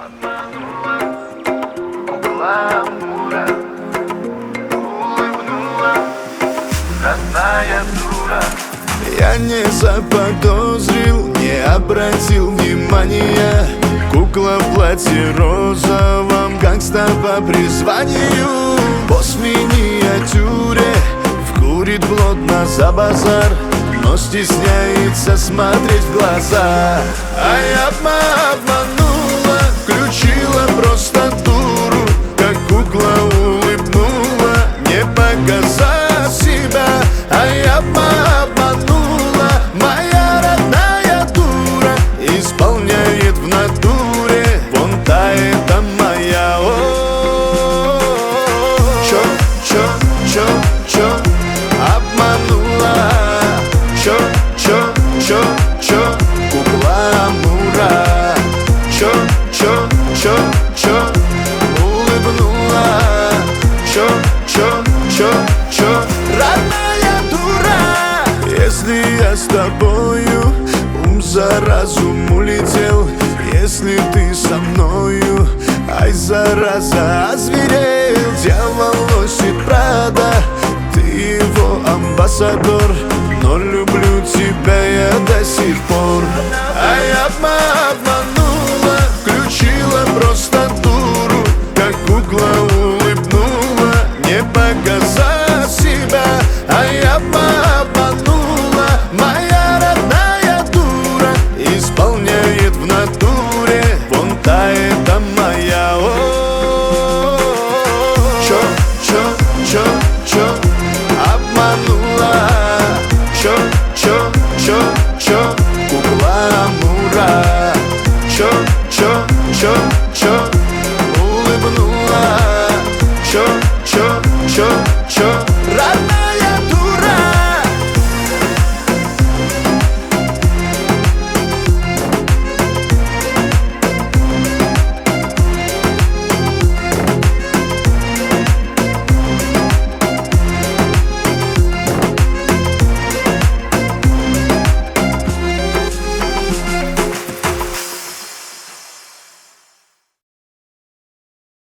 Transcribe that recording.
Обманула, гламура, улыбнула, родная дура. Я не заподозрил, не обратил внимания. Кукла в платье розовом, гангста по призванию. Босс в миниатюре вкурит плотно за базар, но стесняется смотреть в глаза. А я обманула, включила просто дуру, как кукла улыбнула, не показав себя. А я обманула, моя родная дура исполняет в натуре, вон та это моя. Чё, обманула, чё, кукла Амура. Чё, улыбнула, чё, родная дура. Если я с тобою, ум за разум улетел. Если ты со мною, ай, зараза, озверел. Дьявол носит Прада, ты его амбассадор, но люблю тебя я до сих пор. А я обманула, включила просто дуру, как кукла улыбнула, не показав себя. А я обманула, моя родная дура исполняет в натуре, вон та это моя. Чё, обманула, чё, кукла Амура. Чё, улыбнула, чё.